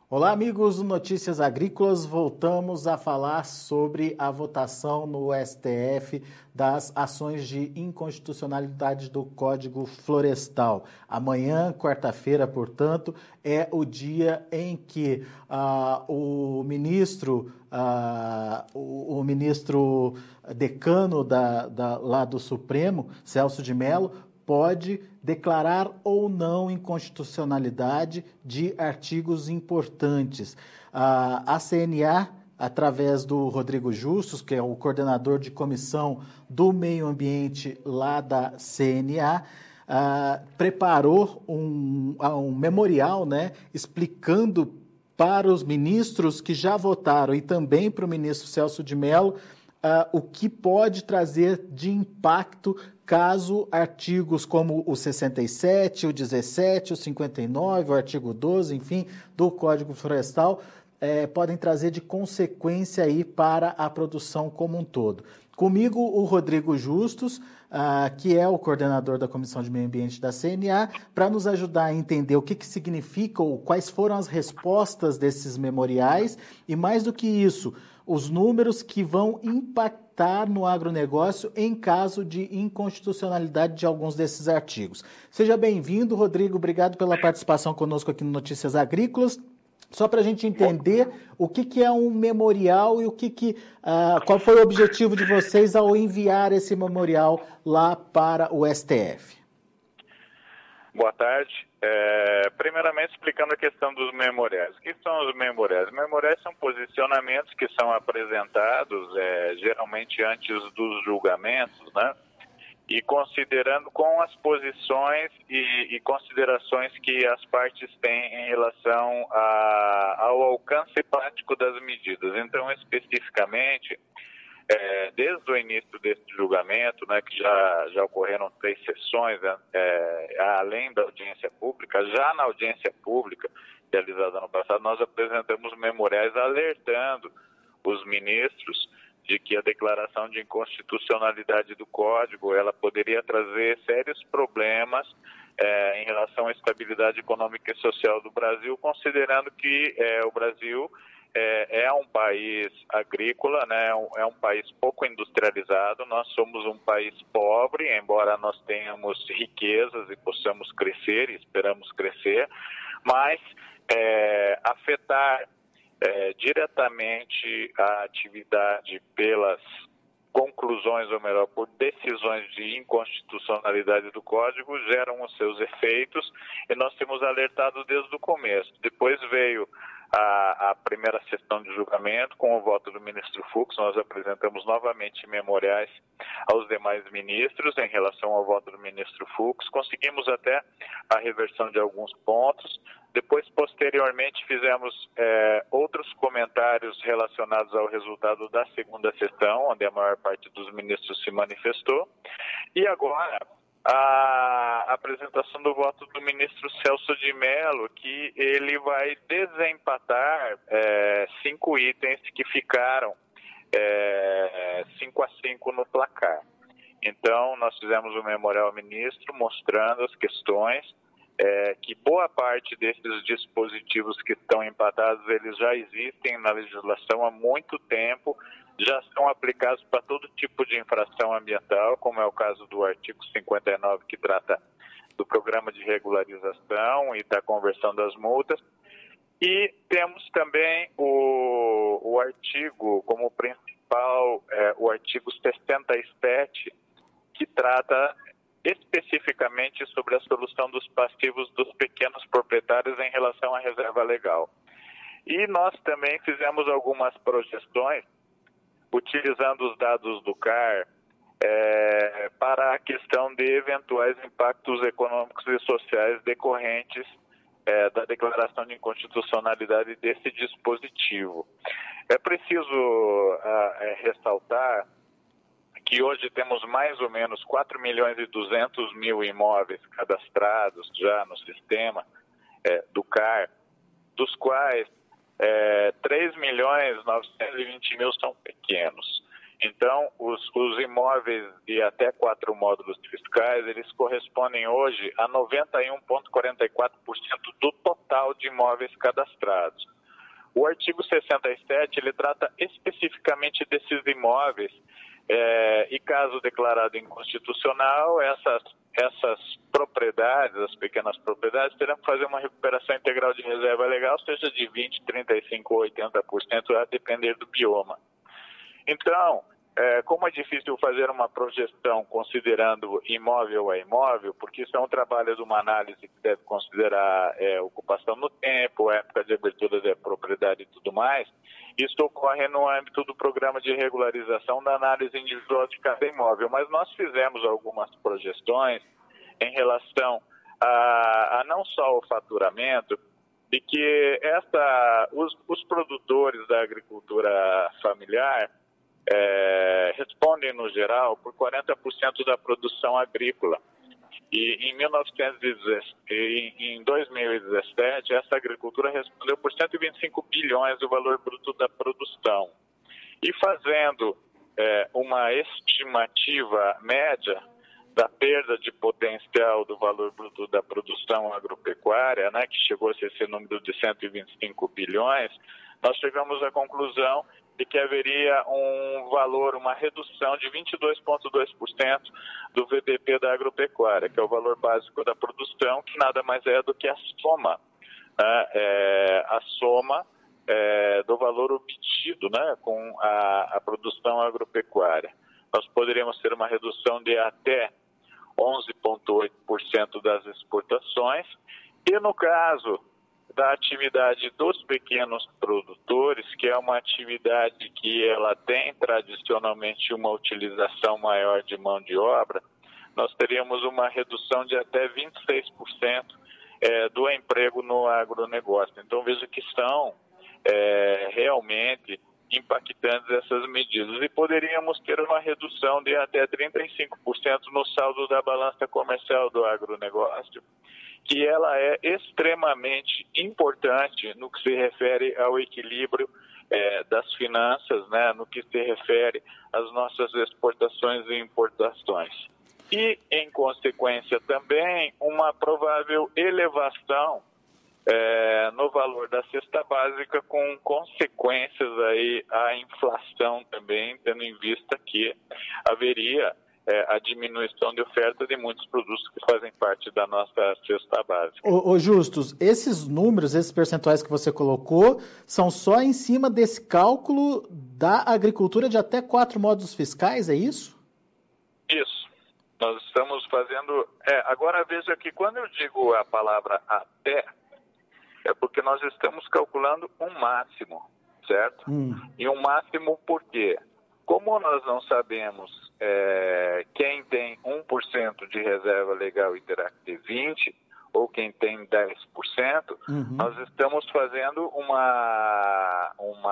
Olá, amigos do Notícias Agrícolas. Voltamos a falar sobre a votação no STF das ações de inconstitucionalidade do Código Florestal. Amanhã, quarta-feira, portanto, é o dia em que o ministro decano lá do Supremo, Celso de Mello, pode declarar ou não inconstitucionalidade de artigos importantes. A CNA, através do Rodrigo Justus, que é o coordenador de comissão do meio ambiente lá da CNA, preparou um memorial, né, explicando para os ministros que já votaram e também para o ministro Celso de Mello o que pode trazer de impacto caso artigos como o 67, o 17, o 59, o artigo 12, enfim, do Código Florestal, podem trazer de consequência aí para a produção como um todo. Comigo, o Rodrigo Justus, que é o coordenador da Comissão de Meio Ambiente da CNA, para nos ajudar a entender o que significa ou quais foram as respostas desses memoriais e, mais do que isso, os números que vão impactar no agronegócio em caso de inconstitucionalidade de alguns desses artigos. Seja bem-vindo, Rodrigo. Obrigado pela participação conosco aqui no Notícias Agrícolas. Só para a gente entender o que é um memorial e qual foi o objetivo de vocês ao enviar esse memorial lá para o STF. Boa tarde. Primeiramente, explicando a questão dos memoriais. O que são os memoriais? Os memoriais são posicionamentos que são apresentados geralmente antes dos julgamentos, né? E considerando com as posições e considerações que as partes têm em relação ao alcance prático das medidas. Então, especificamente, desde o início desse julgamento, né, que já ocorreram 3 sessões, além da audiência pública, já na audiência pública realizada no passado, nós apresentamos memoriais alertando os ministros de que a declaração de inconstitucionalidade do Código ela poderia trazer sérios problemas em relação à estabilidade econômica e social do Brasil, considerando que o Brasil é um país agrícola, né? É um país pouco industrializado. Nós somos um país pobre, embora nós tenhamos riquezas e possamos crescer, e esperamos crescer, mas afetar diretamente a atividade pelas conclusões, ou melhor, por decisões de inconstitucionalidade do Código, geram os seus efeitos e nós temos alertado desde o começo. Depois veio a primeira sessão de julgamento, com o voto do ministro Fux, nós apresentamos novamente memoriais aos demais ministros em relação ao voto do ministro Fux, conseguimos até a reversão de alguns pontos. Depois, posteriormente, fizemos outros comentários relacionados ao resultado da segunda sessão, onde a maior parte dos ministros se manifestou. E agora, a apresentação do voto do ministro Celso de Mello, que ele vai desempatar 5 itens que ficaram 5-5 no placar. Então, nós fizemos um memorial ao ministro mostrando as questões, que boa parte desses dispositivos que estão empatados, eles já existem na legislação há muito tempo, já são aplicados para todo tipo de infração ambiental, como é o caso do artigo 59, que trata do programa de regularização e da conversão das multas. E temos também o artigo como principal, o artigo 67, que trata especificamente sobre a solução dos passivos dos pequenos proprietários em relação à reserva legal. E nós também fizemos algumas projeções, utilizando os dados do CAR, para a questão de eventuais impactos econômicos e sociais decorrentes da declaração de inconstitucionalidade desse dispositivo. É preciso ressaltar que hoje temos mais ou menos 4.200.000 imóveis cadastrados já no sistema do CAR, dos quais 3.920.000 são pequenos. Então, os imóveis de até 4 módulos fiscais, eles correspondem hoje a 91,44% do total de imóveis cadastrados. O artigo 67, ele trata especificamente desses imóveis e caso declarado inconstitucional, essas propriedades, as pequenas propriedades, terão que fazer uma recuperação integral de reserva legal, seja de 20%, 35% ou 80%, a depender do bioma. Então, como é difícil fazer uma projeção considerando imóvel a imóvel, porque isso é um trabalho de uma análise que deve considerar ocupação no tempo, época de abertura da propriedade e tudo mais, isso ocorre no âmbito do programa de regularização da análise individual de cada imóvel. Mas nós fizemos algumas projeções em relação a não só o faturamento, de que os produtores da agricultura familiar respondem, no geral, por 40% da produção agrícola. E em 2017, essa agricultura respondeu por 125 bilhões do valor bruto da produção. E fazendo uma estimativa média da perda de potencial do valor bruto da produção agropecuária, né, que chegou a ser esse número de 125 bilhões, nós chegamos à conclusão de que haveria uma redução de 22,2% do VDP da agropecuária, que é o valor básico da produção, que nada mais é do que a soma, né, do valor obtido, né, com a produção agropecuária. Nós poderíamos ter uma redução de até 11,8% das exportações, e no caso da atividade dos pequenos produtores, que é uma atividade que ela tem tradicionalmente uma utilização maior de mão de obra, nós teríamos uma redução de até 26% do emprego no agronegócio. Então veja que são realmente impactantes essas medidas. E poderíamos ter uma redução de até 35% no saldo da balança comercial do agronegócio, que ela é extremamente importante no que se refere ao equilíbrio das finanças, né, no que se refere às nossas exportações e importações. E, em consequência, também uma provável elevação no valor da cesta básica, com consequências aí à inflação também, tendo em vista que haveria a diminuição de oferta de muitos produtos que fazem parte da nossa cesta básica. Ô Justus, esses números, esses percentuais que você colocou, são só em cima desse cálculo da agricultura de até 4 módulos fiscais, é isso? Isso. Nós estamos fazendo... agora veja que quando eu digo a palavra até, é porque nós estamos calculando um máximo, certo? E um máximo por quê? Como nós não sabemos quem tem 1% de reserva legal e terá que ter 20%, ou quem tem 10%, nós estamos fazendo uma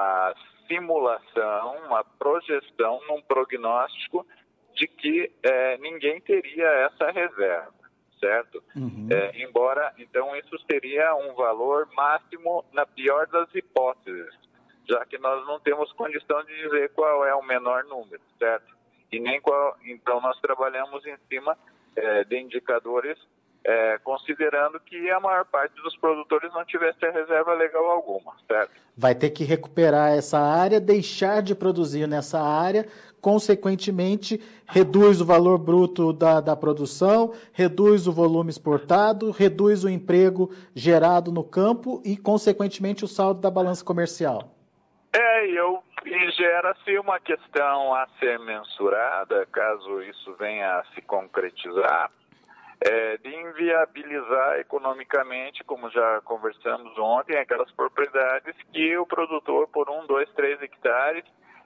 simulação, uma projeção, num prognóstico de que ninguém teria essa reserva, certo? Embora, então, isso seria um valor máximo na pior das hipóteses, já que nós não temos condição de dizer qual é o menor número, certo? E nem qual. Então, nós trabalhamos em cima de indicadores considerando que a maior parte dos produtores não tivesse a reserva legal alguma, certo? Vai ter que recuperar essa área, deixar de produzir nessa área, consequentemente, reduz o valor bruto da produção, reduz o volume exportado, reduz o emprego gerado no campo e, consequentemente, o saldo da balança comercial. E gera-se uma questão a ser mensurada, caso isso venha a se concretizar, de inviabilizar economicamente, como já conversamos ontem, aquelas propriedades que o produtor, por 1, 2, 3 hectares,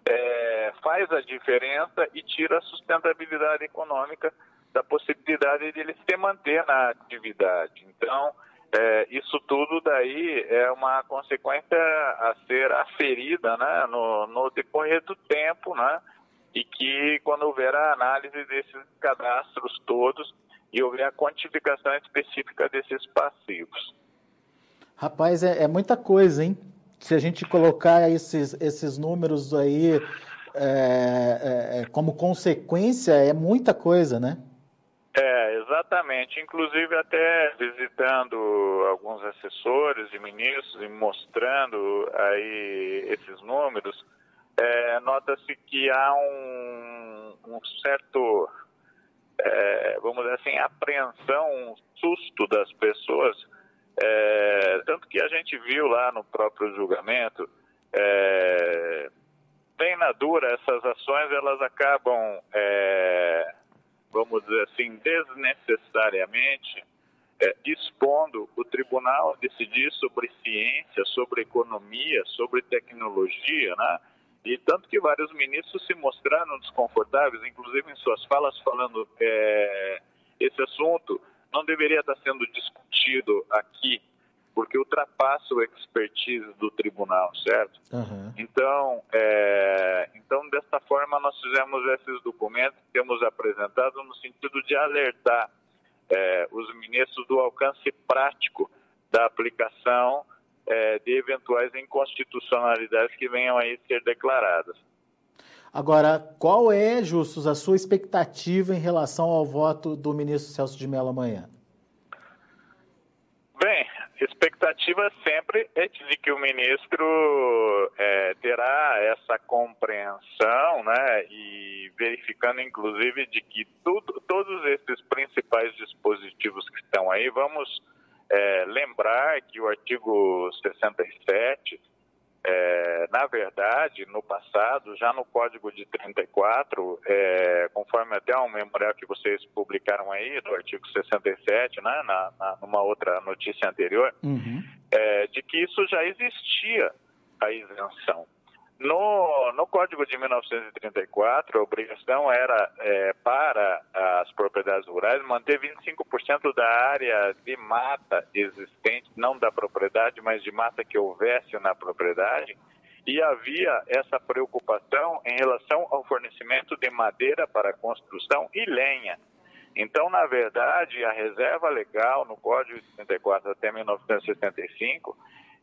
faz a diferença e tira a sustentabilidade econômica da possibilidade de ele se manter na atividade. Então, isso tudo daí é uma consequência a ser aferida, né, no decorrer do tempo, né, e que quando houver a análise desses cadastros todos e houver a quantificação específica desses passivos. Rapaz, é muita coisa, hein? Se a gente colocar esses números aí como consequência, é muita coisa, né? Exatamente. Exatamente, inclusive até visitando alguns assessores e ministros e mostrando aí esses números, nota-se que há um certo, vamos dizer assim, apreensão, um susto das pessoas, tanto que a gente viu lá no próprio julgamento, bem na dura, essas ações elas acabam, vamos dizer assim, desnecessariamente expondo o tribunal a decidir sobre ciência, sobre economia, sobre tecnologia, né? E tanto que vários ministros se mostraram desconfortáveis, inclusive em suas falas falando esse assunto não deveria estar sendo discutido aqui, porque ultrapassa o expertise do tribunal, certo? Uhum. Então, desta forma, nós fizemos esses documentos que temos apresentado no sentido de alertar os ministros do alcance prático da aplicação de eventuais inconstitucionalidades que venham aí ser declaradas. Agora, qual é, Justus, a sua expectativa em relação ao voto do ministro Celso de Mello amanhã? Bem, expectativa sempre é de que o ministro terá essa compreensão, né, e verificando inclusive de que todos esses principais dispositivos que estão aí, vamos lembrar que o artigo 67, na verdade, no passado, já no Código de 34, conforme até um memorial que vocês publicaram aí, do artigo 67, né, numa outra notícia anterior, de que isso já existia, a isenção. No Código de 1934, a obrigação era, para as propriedades rurais, manter 25% da área de mata existente, não da propriedade, mas de mata que houvesse na propriedade, e havia essa preocupação em relação ao fornecimento de madeira para construção e lenha. Então, na verdade, a reserva legal no Código de 34 até 1965,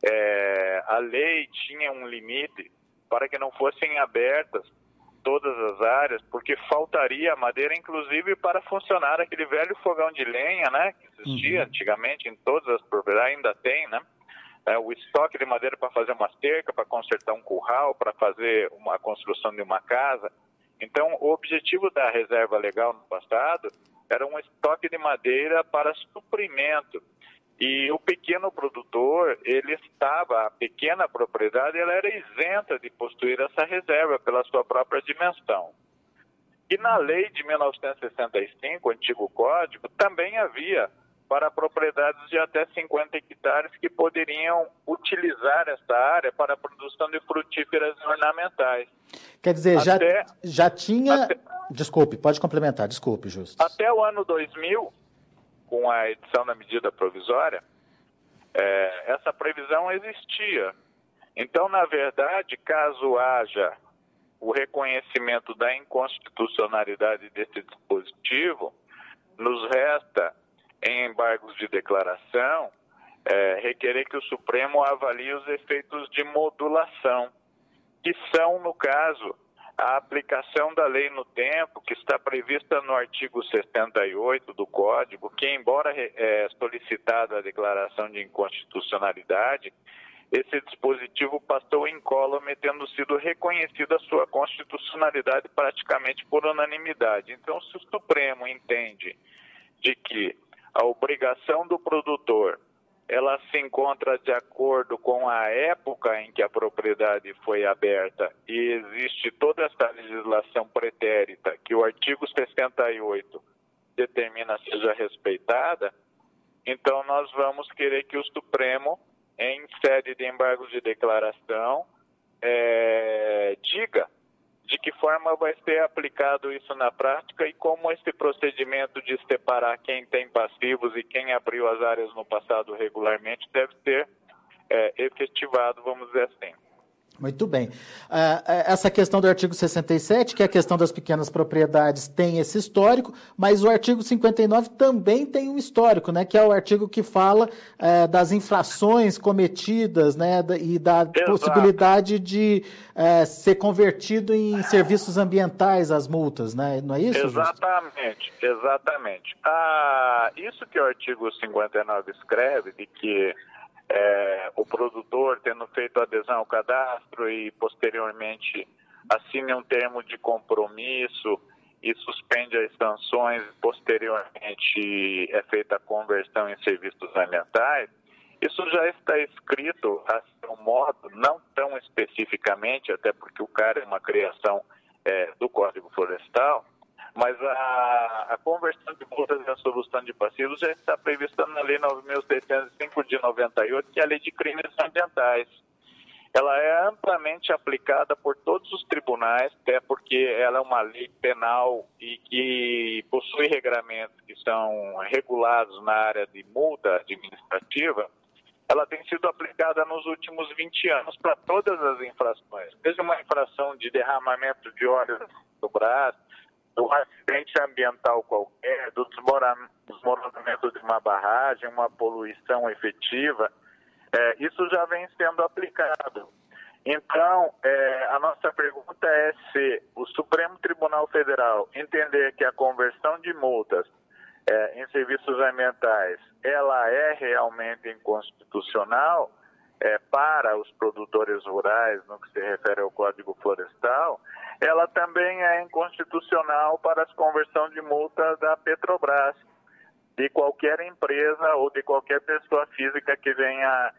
a lei tinha um limite para que não fossem abertas todas as áreas, porque faltaria madeira, inclusive, para funcionar aquele velho fogão de lenha, né, que existia antigamente em todas as propriedades, ainda tem, né, o estoque de madeira para fazer uma cerca, para consertar um curral, para fazer a construção de uma casa. Então, o objetivo da reserva legal no passado era um estoque de madeira para suprimento. E o pequeno produtor, a pequena propriedade, ela era isenta de possuir essa reserva pela sua própria dimensão. E na lei de 1965, o antigo código, também havia para propriedades de até 50 hectares que poderiam utilizar essa área para a produção de frutíferas ornamentais. Quer dizer, já tinha... Desculpe, pode complementar, desculpe, Justus. Até o ano 2000, com a edição da medida provisória, essa previsão existia. Então, na verdade, caso haja o reconhecimento da inconstitucionalidade desse dispositivo, nos resta, em embargos de declaração, requerer que o Supremo avalie os efeitos de modulação, que são, no caso, a aplicação da lei no tempo, que está prevista no artigo 68 do Código, que, embora solicitada a declaração de inconstitucionalidade, esse dispositivo passou incólume, tendo sido reconhecida a sua constitucionalidade praticamente por unanimidade. Então, se o Supremo entende de que a obrigação do produtor ela se encontra de acordo com a época em que a propriedade foi aberta e existe toda essa legislação pretérita que o artigo 68 determina seja respeitada, então nós vamos querer que o Supremo, em sede de embargos de declaração, diga de que forma vai ser aplicado isso na prática e como esse procedimento de separar quem tem passivos e quem abriu as áreas no passado regularmente deve ser efetivado, vamos dizer assim. Muito bem. Essa questão do artigo 67, que é a questão das pequenas propriedades, tem esse histórico, mas o artigo 59 também tem um histórico, né, que é o artigo que fala das infrações cometidas, né, e da Exato. possibilidade de ser convertido em serviços ambientais as multas, né? Não é isso, Exatamente, Justo? exatamente. Isso que o artigo 59 escreve, de que o produtor, tendo feito adesão ao cadastro e posteriormente assine um termo de compromisso e suspende as sanções, posteriormente é feita a conversão em serviços ambientais, isso já está escrito a seu modo, não tão especificamente, até porque o CAR é uma criação do Código Florestal, mas a conversão de multas e a solução de passivos já está prevista na Lei 9.605 de 98, que é a Lei de Crimes Ambientais. Ela é amplamente aplicada por todos os tribunais, até porque ela é uma lei penal e que possui regramentos que são regulados na área de multa administrativa. Ela tem sido aplicada nos últimos 20 anos para todas as infrações, desde uma infração de derramamento de óleo do Brás, do acidente ambiental qualquer, do desmoronamento de uma barragem, uma poluição efetiva, isso já vem sendo aplicado. Então, a nossa pergunta é se o Supremo Tribunal Federal entender que a conversão de multas em serviços ambientais, ela é realmente inconstitucional para os produtores rurais, no que se refere ao Código Florestal, ela também é inconstitucional para a conversão de multa da Petrobras, de qualquer empresa ou de qualquer pessoa física que venha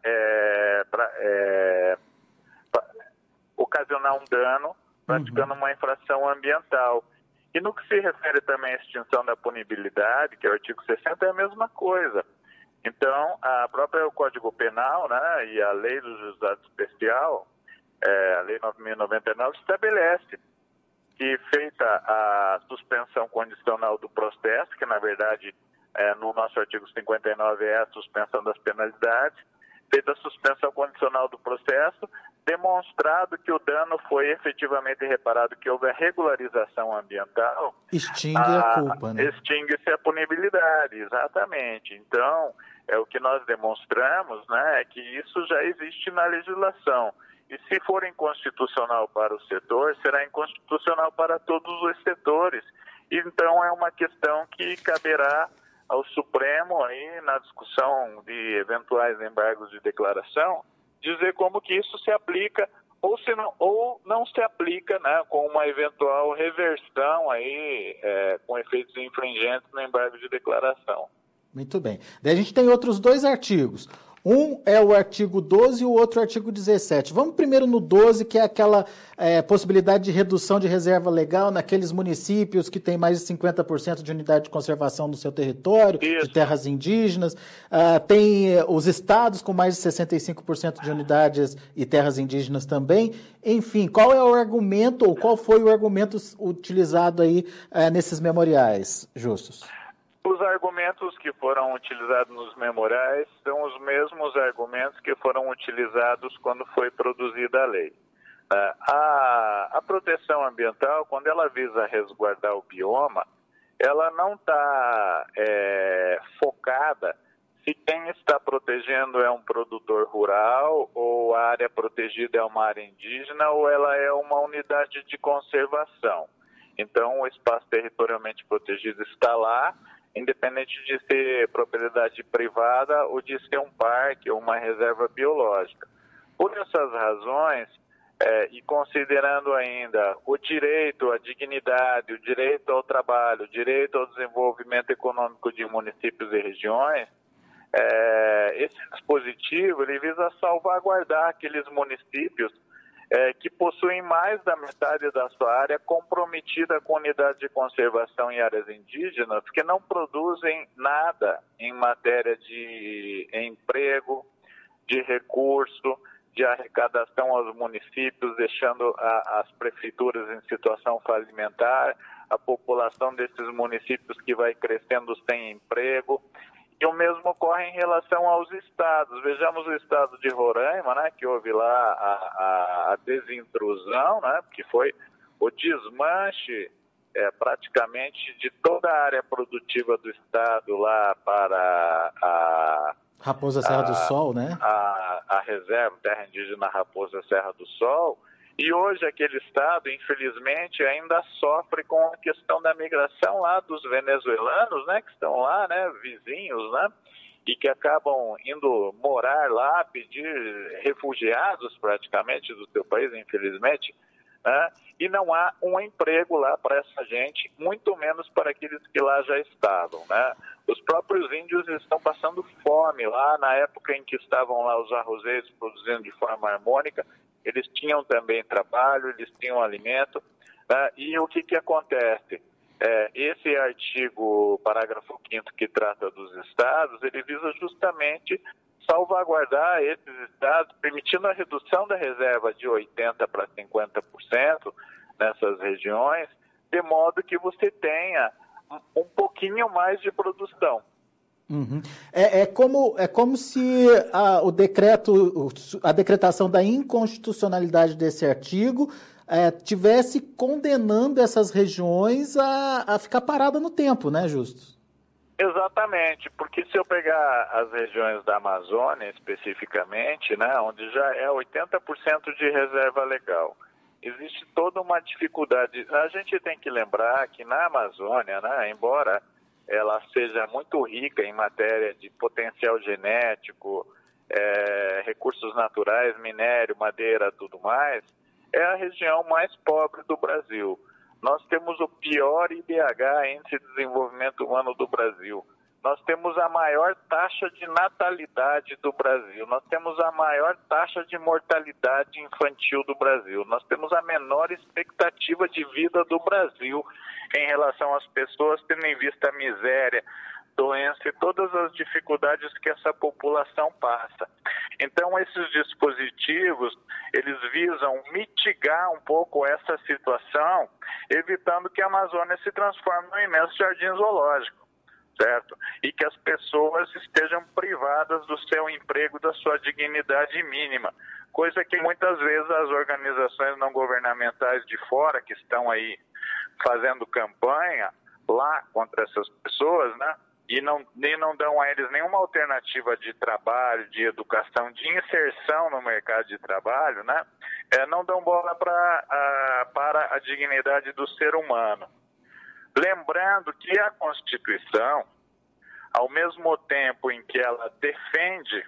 ocasionar um dano praticando uma infração ambiental. E no que se refere também à extinção da punibilidade, que é o artigo 60, é a mesma coisa. Então, a própria Código Penal, né, e a Lei do Juizado Especial, a Lei 9.099, estabelece que, feita a suspensão condicional do processo, que na verdade no nosso artigo 59 é a suspensão das penalidades, feita a suspensão condicional do processo, demonstrado que o dano foi efetivamente reparado, que houve a regularização ambiental, extingue a culpa, né? Extingue-se a punibilidade, exatamente. Então, o que nós demonstramos, né, é que isso já existe na legislação. E se for inconstitucional para o setor, será inconstitucional para todos os setores. Então, é uma questão que caberá ao Supremo, aí, na discussão de eventuais embargos de declaração, dizer como que isso se aplica ou não se aplica, né, com uma eventual reversão aí, com efeitos infringentes no embargo de declaração. Muito bem. Daí a gente tem outros dois artigos. Um é o artigo 12 e o outro o artigo 17. Vamos primeiro no 12, que é aquela possibilidade de redução de reserva legal naqueles municípios que têm mais de 50% de unidade de conservação no seu território, Isso. de terras indígenas. Tem os estados com mais de 65% de unidades e terras indígenas também. Enfim, qual é o argumento, ou qual foi o argumento utilizado aí nesses memoriais, Justus? Os argumentos que foram utilizados nos memoriais são os mesmos argumentos que foram utilizados quando foi produzida a lei. A proteção ambiental, quando ela visa resguardar o bioma, ela não está focada se quem está protegendo é um produtor rural, ou a área protegida é uma área indígena, ou ela é uma unidade de conservação. Então, o espaço territorialmente protegido está lá, independente de ser propriedade privada ou de ser um parque ou uma reserva biológica. Por essas razões, e considerando ainda o direito à dignidade, o direito ao trabalho, o direito ao desenvolvimento econômico de municípios e regiões, esse dispositivo ele visa salvaguardar aqueles municípios que possuem mais da metade da sua área comprometida com unidade de conservação em áreas indígenas, que não produzem nada em matéria de emprego, de recurso, de arrecadação aos municípios, deixando as prefeituras em situação falimentar, a população desses municípios que vai crescendo sem emprego. E o mesmo ocorre em relação aos estados. Vejamos o estado de Roraima, né, que houve lá a desintrusão, né, que foi o desmanche praticamente de toda a área produtiva do estado lá para Raposa Serra do Sol, né? A reserva, terra indígena Raposa Serra do Sol. E hoje aquele estado, infelizmente, ainda sofre com a questão da migração lá dos venezuelanos, né, que estão lá, né, vizinhos, né, e que acabam indo morar lá, pedir refugiados praticamente do seu país, infelizmente, né, e não há um emprego lá para essa gente, muito menos para aqueles que lá já estavam, né. Os próprios índios estão passando fome lá, na época em que estavam lá os arrozeiros produzindo de forma harmônica, eles tinham também trabalho, eles tinham alimento, né? E o que acontece? Esse artigo, parágrafo 5º, que trata dos estados, ele visa justamente salvaguardar esses estados, permitindo a redução da reserva de 80% para 50% nessas regiões, de modo que você tenha um pouquinho mais de produção. Uhum. É como se a decretação da inconstitucionalidade desse artigo tivesse condenando essas regiões a ficar parada no tempo, né, Justus? Exatamente, porque se eu pegar as regiões da Amazônia especificamente, né, onde já é 80% de reserva legal, existe toda uma dificuldade. A gente tem que lembrar que na Amazônia, né, embora ela seja muito rica em matéria de potencial genético, recursos naturais, minério, madeira, tudo mais, é a região mais pobre do Brasil. Nós temos o pior IDH, Índice de Desenvolvimento Humano do Brasil. Nós temos a maior taxa de natalidade do Brasil. Nós temos a maior taxa de mortalidade infantil do Brasil. Nós temos a menor expectativa de vida do Brasil em relação às pessoas, tendo em vista a miséria, doença e todas as dificuldades que essa população passa. Então, esses dispositivos, eles visam mitigar um pouco essa situação, evitando que a Amazônia se transforme num imenso jardim zoológico, certo? E que as pessoas estejam privadas do seu emprego, da sua dignidade mínima, coisa que muitas vezes as organizações não governamentais de fora, que estão aí fazendo campanha lá contra essas pessoas, né? E não dão a eles nenhuma alternativa de trabalho, de educação, de inserção no mercado de trabalho, né? Não dão bola para a dignidade do ser humano. Lembrando que a Constituição, ao mesmo tempo em que ela defende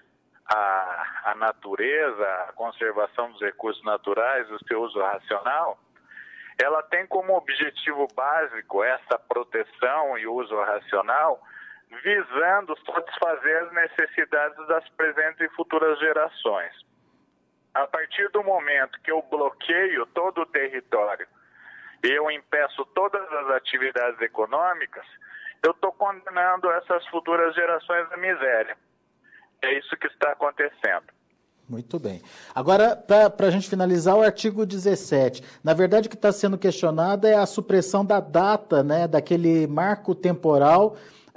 a natureza, a conservação dos recursos naturais, o seu uso racional, ela tem como objetivo básico essa proteção e uso racional, visando satisfazer as necessidades das presentes e futuras gerações. A partir do momento que eu bloqueio todo o território e eu impeço todas as atividades econômicas, eu estou condenando essas futuras gerações à miséria. É isso que está acontecendo. Muito bem. Agora, para a gente finalizar, o artigo 17. Na verdade, o que está sendo questionado é a supressão da data, né, daquele marco temporal,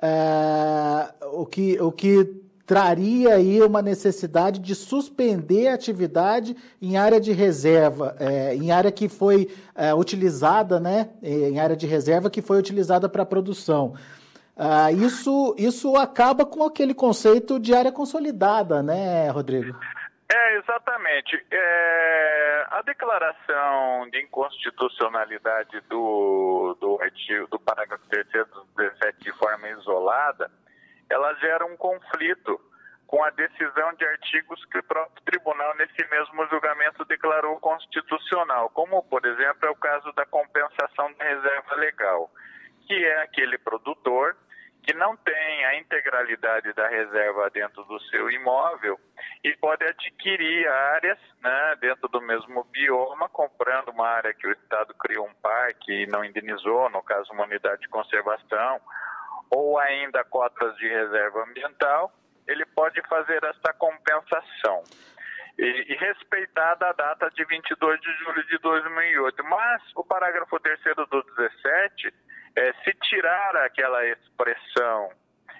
o que traria aí uma necessidade de suspender a atividade em área de reserva, em área que foi utilizada, né, em área de reserva que foi utilizada para a produção. Isso acaba com aquele conceito de área consolidada, né, Rodrigo? Exatamente. A declaração de inconstitucionalidade do artigo, do parágrafo 3º do 17 de forma isolada, ela gera um conflito com a decisão de artigos que o próprio tribunal, nesse mesmo julgamento, declarou constitucional, como, por exemplo, é o caso da compensação da reserva legal, que é aquele produtor que não tem a integralidade da reserva dentro do seu imóvel e pode adquirir áreas, né, dentro do mesmo bioma, comprando uma área que o Estado criou um parque e não indenizou, no caso uma unidade de conservação, ou ainda cotas de reserva ambiental, ele pode fazer essa compensação. E respeitada a data de 22 de julho de 2008. Mas o parágrafo 3º do 17, se tirar aquela expressão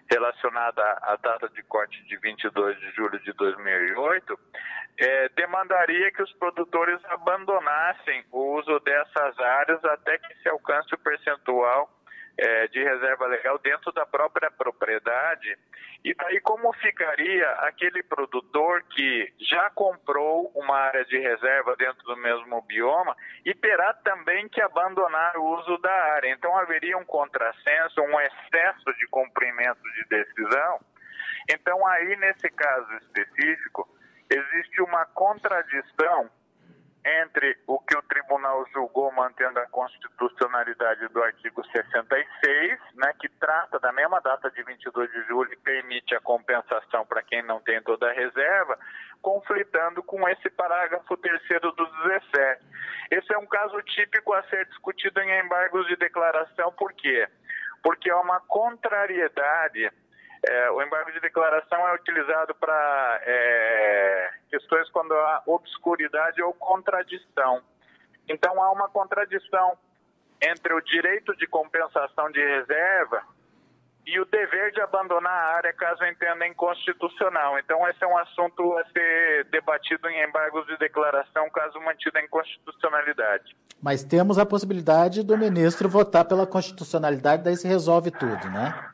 relacionada à data de corte de 22 de julho de 2008, demandaria que os produtores abandonassem o uso dessas áreas até que se alcance o percentual de reserva legal dentro da própria propriedade. E daí como ficaria aquele produtor que já comprou uma área de reserva dentro do mesmo bioma e terá também que abandonar o uso da área. Então haveria um contrassenso, um excesso de cumprimento de decisão. Então aí, nesse caso específico, existe uma contradição entre o que o tribunal julgou mantendo a constitucionalidade do artigo 66, né, que trata da mesma data de 22 de julho e permite a compensação para quem não tem toda a reserva, conflitando com esse parágrafo 3º do 17. Esse é um caso típico a ser discutido em embargos de declaração. Por quê? Porque é uma contrariedade. O embargo de declaração é utilizado para questões quando há obscuridade ou contradição. Então, há uma contradição entre o direito de compensação de reserva e o dever de abandonar a área caso entenda inconstitucional. Então, esse é um assunto a ser debatido em embargos de declaração caso mantida a inconstitucionalidade. Mas temos a possibilidade do ministro votar pela constitucionalidade, daí se resolve tudo, né?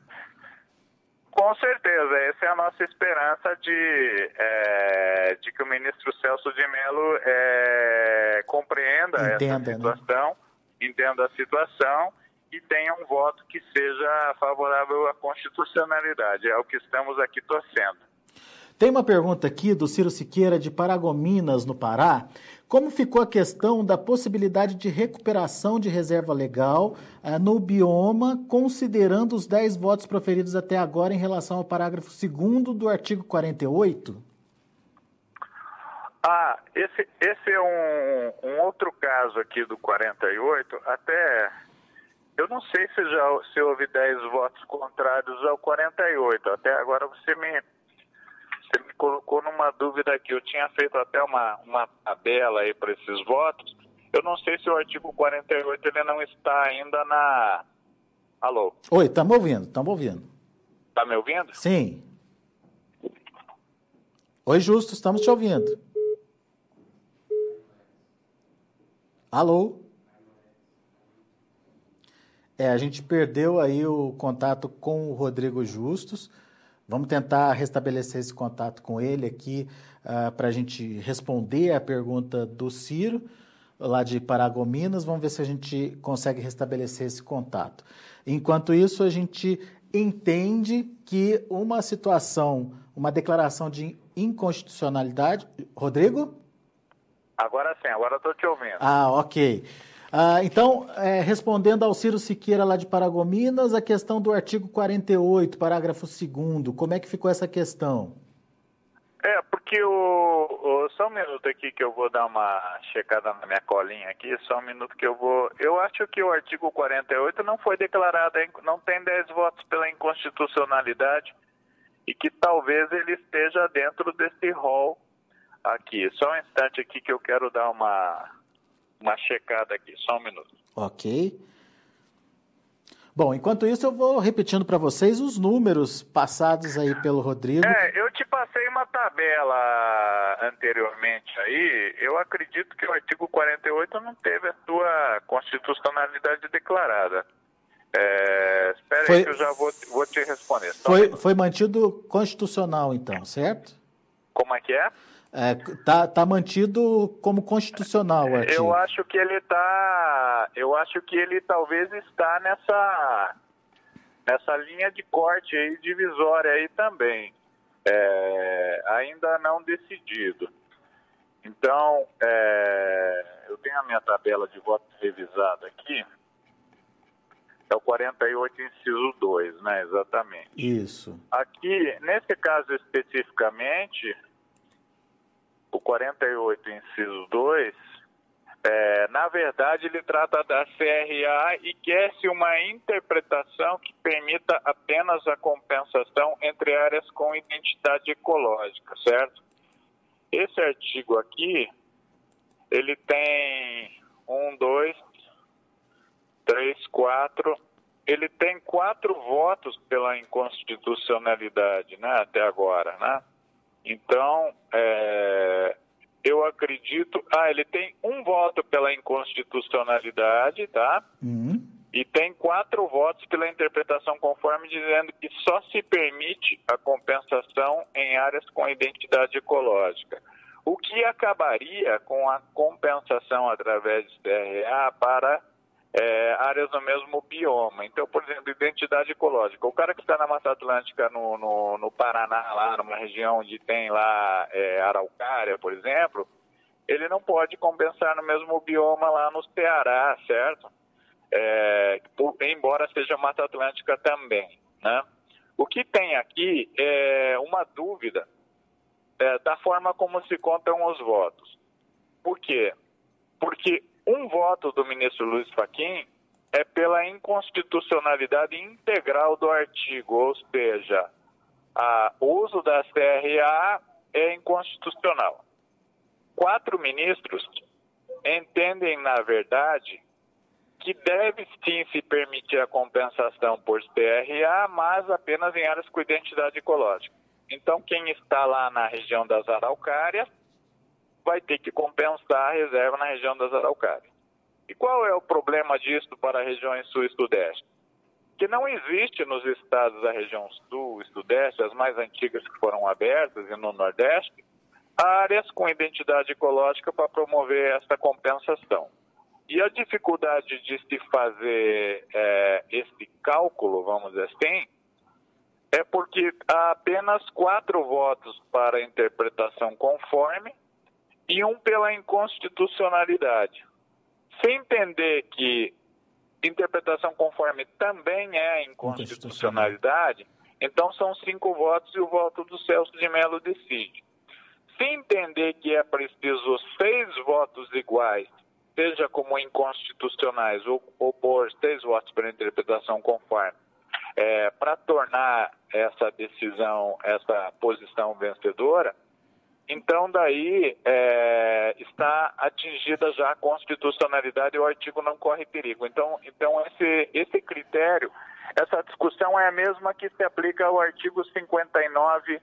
Com certeza, essa é a nossa esperança de que o ministro Celso de Mello compreenda essa situação, entenda a situação e tenha um voto que seja favorável à constitucionalidade. É o que estamos aqui torcendo. Tem uma pergunta aqui do Ciro Siqueira, de Paragominas, no Pará. Como ficou a questão da possibilidade de recuperação de reserva legal no bioma, considerando os 10 votos proferidos até agora em relação ao parágrafo 2º do artigo 48? Esse é um outro caso aqui do 48. Até, eu não sei se houve 10 votos contrários ao 48. Até agora você me colocou numa dúvida aqui. Eu tinha feito até uma tabela aí para esses votos. Eu não sei se o artigo 48 ele não está ainda na... Alô? Oi, estamos ouvindo. Está me ouvindo? Sim. Oi, Justo, estamos te ouvindo. Alô? A gente perdeu aí o contato com o Rodrigo Justus. Vamos tentar restabelecer esse contato com ele aqui para a gente responder a pergunta do Ciro, lá de Paragominas. Vamos ver se a gente consegue restabelecer esse contato. Enquanto isso, a gente entende que uma situação, uma declaração de inconstitucionalidade... Rodrigo? Agora sim, agora estou te ouvindo. Ok. Então, respondendo ao Ciro Siqueira, lá de Paragominas, a questão do artigo 48, parágrafo 2º, como é que ficou essa questão? Porque só um minuto aqui que eu vou dar uma checada na minha colinha aqui, só um minuto que eu vou... Eu acho que o artigo 48 não foi declarado, não tem 10 votos pela inconstitucionalidade e que talvez ele esteja dentro desse rol aqui. Só um instante aqui que eu quero dar uma checada aqui, só um minuto. Ok. Bom, enquanto isso eu vou repetindo para vocês os números passados aí pelo Rodrigo. Eu te passei uma tabela anteriormente aí. Eu acredito que o artigo 48 não teve a sua constitucionalidade declarada. Espera aí que eu já vou te responder. Foi mantido constitucional então, certo? Como é que é? Tá mantido como constitucional o artigo. Eu acho que ele talvez está nessa linha de corte aí, divisória aí também. Ainda não decidido. Então, eu tenho a minha tabela de votos revisada aqui. É o 48, inciso 2, né? Exatamente. Isso. Aqui, nesse caso especificamente, o 48, inciso 2, na verdade, ele trata da CRA e quer-se uma interpretação que permita apenas a compensação entre áreas com identidade ecológica, certo? Esse artigo aqui, ele tem 1, 2, 3, 4 ele tem 4 votos pela inconstitucionalidade, né, até agora, né? Então, eu acredito... ele tem 1 voto pela inconstitucionalidade, tá? E tem 4 votos pela interpretação conforme, dizendo que só se permite a compensação em áreas com identidade ecológica. O que acabaria com a compensação através de TRA para áreas do mesmo bioma. Então, por exemplo, identidade ecológica. O cara que está na Mata Atlântica, no Paraná, lá numa região onde tem lá araucária, por exemplo, ele não pode compensar no mesmo bioma lá no Ceará, certo? Embora seja Mata Atlântica também, né? O que tem aqui é uma dúvida da forma como se contam os votos. Por quê? Porque 1 voto do ministro Luiz Fachin é pela inconstitucionalidade integral do artigo, ou seja, o uso da CRA é inconstitucional. 4 ministros entendem, na verdade, que deve sim se permitir a compensação por TRA, mas apenas em áreas com identidade ecológica. Então, quem está lá na região das araucárias vai ter que compensar a reserva na região das araucárias. E qual é o problema disso para as regiões sul e sudeste? Que não existe nos estados da região sul e sudeste, as mais antigas que foram abertas, e no nordeste, áreas com identidade ecológica para promover essa compensação. E a dificuldade de se fazer esse cálculo, vamos dizer assim, é porque há apenas 4 votos para a interpretação conforme e 1 pela inconstitucionalidade. Se entender que interpretação conforme também é inconstitucionalidade, então são 5 votos e o voto do Celso de Mello decide. Se entender que é preciso 6 votos iguais, seja como inconstitucionais ou por 6 votos para interpretação conforme, para tornar essa decisão, essa posição vencedora, então daí está atingida já a constitucionalidade e o artigo não corre perigo. Então esse critério, essa discussão é a mesma que se aplica ao artigo 59,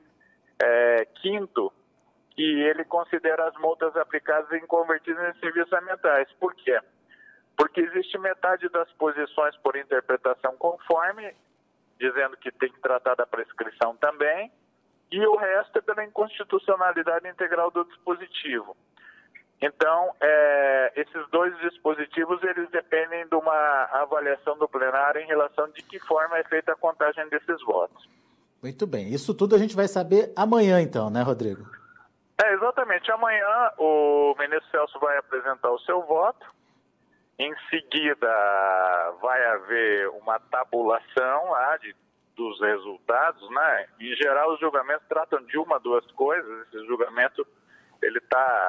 5º, que ele considera as multas aplicadas e convertidas em serviços ambientais. Por quê? Porque existe metade das posições por interpretação conforme, dizendo que tem que tratar da prescrição também, e o resto é pela inconstitucionalidade integral do dispositivo. Então, esses 2 dispositivos, eles dependem de uma avaliação do plenário em relação de que forma é feita a contagem desses votos. Muito bem. Isso tudo a gente vai saber amanhã, então, né, Rodrigo? Exatamente. Amanhã o ministro Celso vai apresentar o seu voto. Em seguida, vai haver uma tabulação lá dos resultados, né? Em geral, os julgamentos tratam de 1, 2 coisas. Esse julgamento, ele está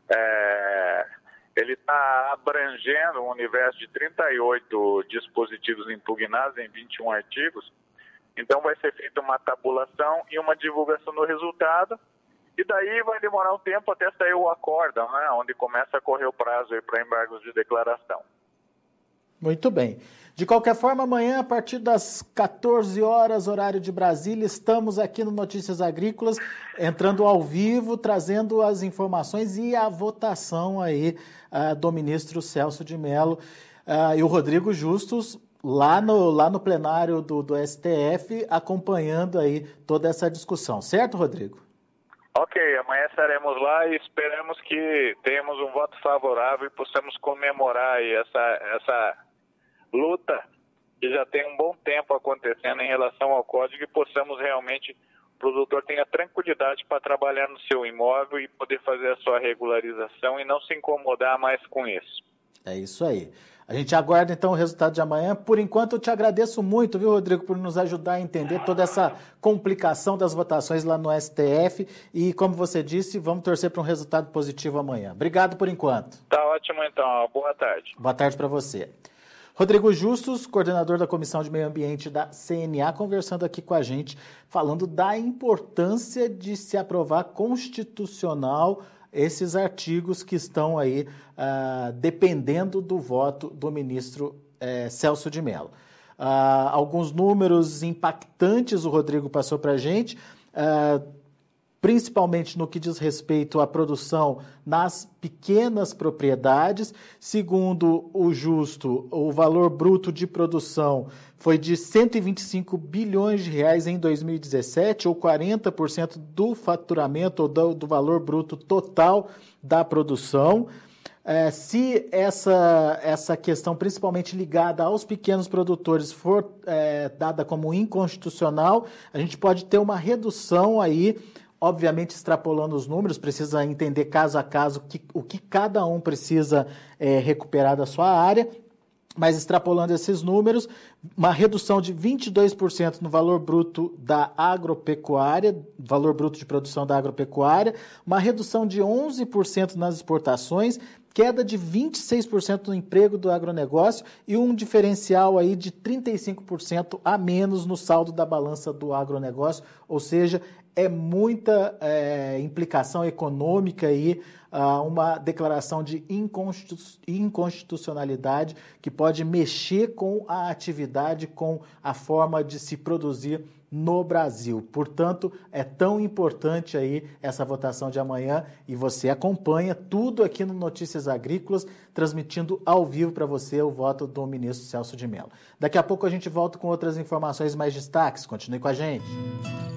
abrangendo um universo de 38 dispositivos impugnados em 21 artigos. Então, vai ser feita uma tabulação e uma divulgação do resultado. E daí vai demorar um tempo até sair o acórdão, né? Onde começa a correr o prazo para embargos de declaração. Muito bem. De qualquer forma, amanhã, a partir das 14 horas, horário de Brasília, estamos aqui no Notícias Agrícolas, entrando ao vivo, trazendo as informações e a votação aí do ministro Celso de Mello e o Rodrigo Justus, lá no plenário do STF, acompanhando aí toda essa discussão. Certo, Rodrigo? Ok, amanhã estaremos lá e esperamos que tenhamos um voto favorável e possamos comemorar aí essa luta que já tem um bom tempo acontecendo em relação ao código e possamos realmente, o produtor tenha tranquilidade para trabalhar no seu imóvel e poder fazer a sua regularização e não se incomodar mais com isso. É isso aí. A gente aguarda, então, o resultado de amanhã. Por enquanto, eu te agradeço muito, viu, Rodrigo, por nos ajudar a entender toda essa complicação das votações lá no STF. E, como você disse, vamos torcer para um resultado positivo amanhã. Obrigado por enquanto. Tá ótimo, então. Boa tarde. Boa tarde para você. Rodrigo Justus, coordenador da Comissão de Meio Ambiente da CNA, conversando aqui com a gente, falando da importância de se aprovar constitucional esses artigos que estão aí dependendo do voto do ministro Celso de Mello. Alguns números impactantes o Rodrigo passou para a gente, principalmente no que diz respeito à produção nas pequenas propriedades. Segundo o Justo, o valor bruto de produção foi de 125 bilhões de reais em 2017, ou 40% do faturamento ou do valor bruto total da produção. Se essa questão, principalmente ligada aos pequenos produtores, for dada como inconstitucional, a gente pode ter uma redução aí, obviamente extrapolando os números, precisa entender caso a caso o que cada um precisa recuperar da sua área, mas extrapolando esses números, uma redução de 22% no valor bruto da agropecuária, valor bruto de produção da agropecuária, uma redução de 11% nas exportações, queda de 26% no emprego do agronegócio e um diferencial aí de 35% a menos no saldo da balança do agronegócio, ou seja, é muita implicação econômica aí, uma declaração de inconstitucionalidade que pode mexer com a atividade, com a forma de se produzir no Brasil. Portanto, é tão importante aí essa votação de amanhã e você acompanha tudo aqui no Notícias Agrícolas, transmitindo ao vivo para você o voto do ministro Celso de Mello. Daqui a pouco a gente volta com outras informações, mais destaques. Continue com a gente.